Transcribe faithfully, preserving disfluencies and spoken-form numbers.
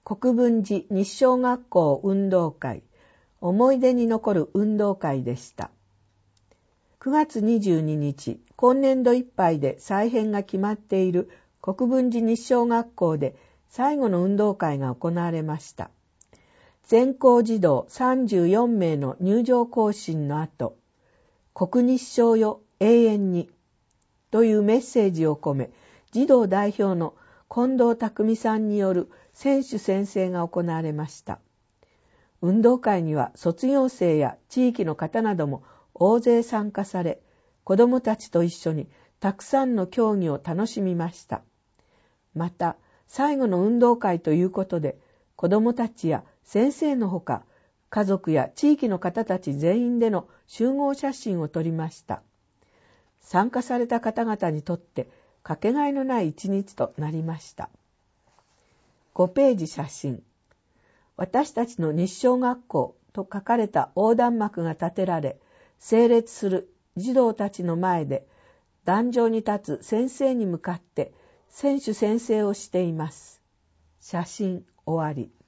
国分寺日小学校運動会、思い出に残る運動会でした。くがつにじゅうににち、今年度いっぱいで再編が決まっている国分寺日小学校で最後の運動会が行われました。全校児童さんじゅうよんめいの入場行進の後、国日小よ永遠にというメッセージを込め、児童代表の近藤匠さんによる選手宣誓が行われました。運動会には卒業生や地域の方なども大勢参加され、子どもたちと一緒にたくさんの競技を楽しみました。また、最後の運動会ということで、子どもたちや先生のほか、家族や地域の方たち全員での集合写真を撮りました。参加された方々にとってかけがえのない一日となりました。ごページ写真。私たちの日小学校と書かれた横断幕が立てられ、整列する児童たちの前で、壇上に立つ先生に向かって選手宣誓をしています。写真終わり。